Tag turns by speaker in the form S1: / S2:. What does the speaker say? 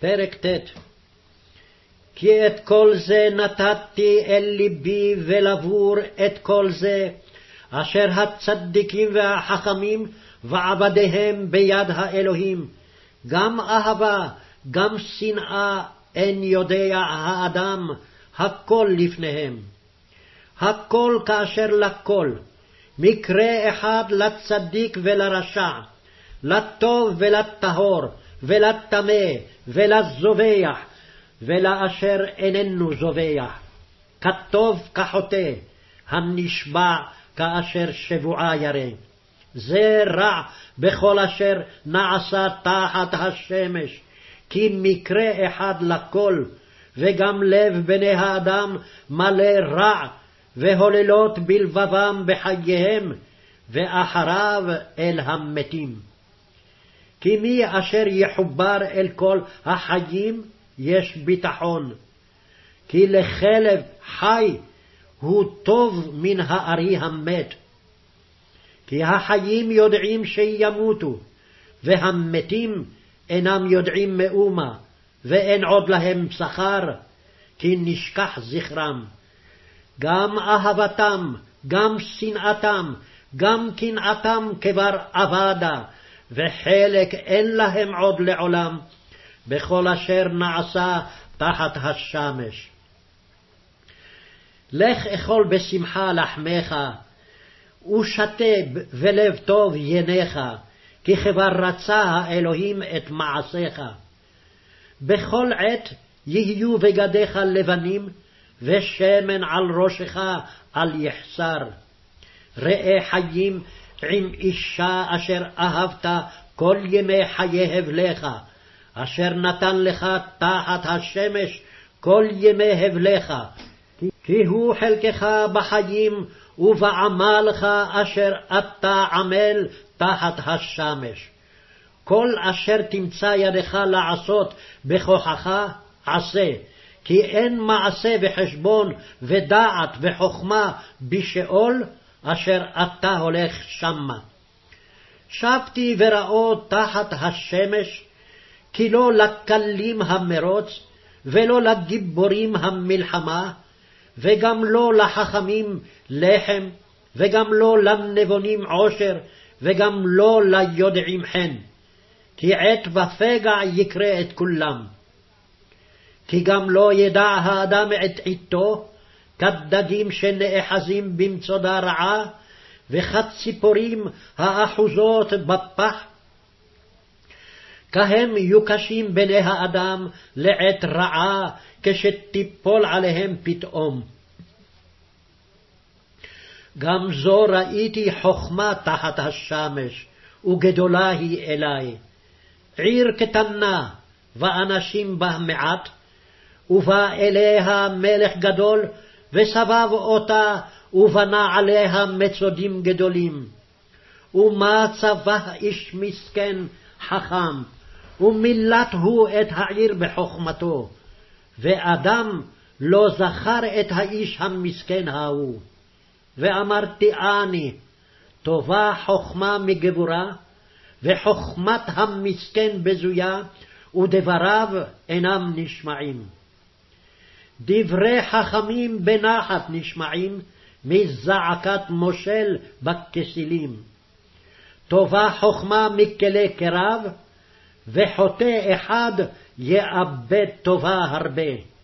S1: פרק ט'. כי את כל זה נתתי אל ליבי ולבור את כל זה, אשר הצדיקים והחכמים ועבדיהם ביד האלוהים, גם אהבה, גם שנאה, אין יודע האדם, הכל לפניהם. הכל כאשר לכל, מקרה אחד לצדיק ולרשע, לטוב ולטהור, ולטמא, ולזובח, ולאשר איננו זובח, כטוב כחוטא, הנשבע כאשר שבועה ירא. זה רע בכל אשר נעשה תחת השמש, כי מקרה אחד לכל, וגם לב בני האדם מלא רע, והוללות בלבבם בחייהם, ואחריו אל המתים. כי מי אשר יחובר אל כל החיים יש ביטחון, כי לכלב חי הוא טוב מן הארי המת. כי החיים יודעים שימותו, והמתים אינם יודעים מאומה, ואין עוד להם שכר, כי נשכח זכרם. גם אהבתם, גם שנאתם, גם קנאתם כבר אבדה, וחלק אין להם עוד לעולם, בכל אשר נעשה תחת השמש. לך אכול בשמחה לחמך, ושתה ולב טוב ינך, כי כבר רצה האלוהים את מעשיך. בכל עת יהיו בגדיך לבנים, ושמן על ראשך אל יחסר. ראה חיים עם אישה אשר אהבת כל ימי חיי הבלך, אשר נתן לך תחת השמש כל ימי הבלך, כי הוא חלקך בחיים ובעמלך אשר אתה עמל תחת השמש. כל אשר תמצא ידך לעשות בכוחך עשה, כי אין מעשה וחשבון ודעת וחוכמה בשאול אשר אתה הולך שמה. שבתי וראו תחת השמש, כי לא לקלים המרוץ, ולא לגיבורים המלחמה, וגם לא לחכמים לחם, וגם לא לנבונים עושר, וגם לא ליודעים חן, כי עת ופגע יקרה את כולם. כי גם לא ידע האדם את עתו, כדגים שנאחזים במצודה רעה, וכציפורים האחוזות בפח, כהם יוקשים בני האדם לעת רעה, כשתיפול עליהם פתאום. גם זו ראיתי חוכמה תחת השמש, וגדולה היא אלי. עיר קטנה, ואנשים בה מעט, ובא אליה מלך גדול, וסבב אותה, ובנה עליה מצודים גדולים. ומה צבא איש מסכן חכם, ומילת הוא את העיר בחוכמתו, ואדם לא זכר את האיש המסכן ההוא. ואמרתי אני, טובה חוכמה מגבורה, וחוכמת המסכן בזויה, ודבריו אינם נשמעים. דברי חכמים בנחת נשמעים, מזעקת מושל בכסילים. טובה חוכמה מכלי קרב, וחוטא אחד יאבד טובה הרבה.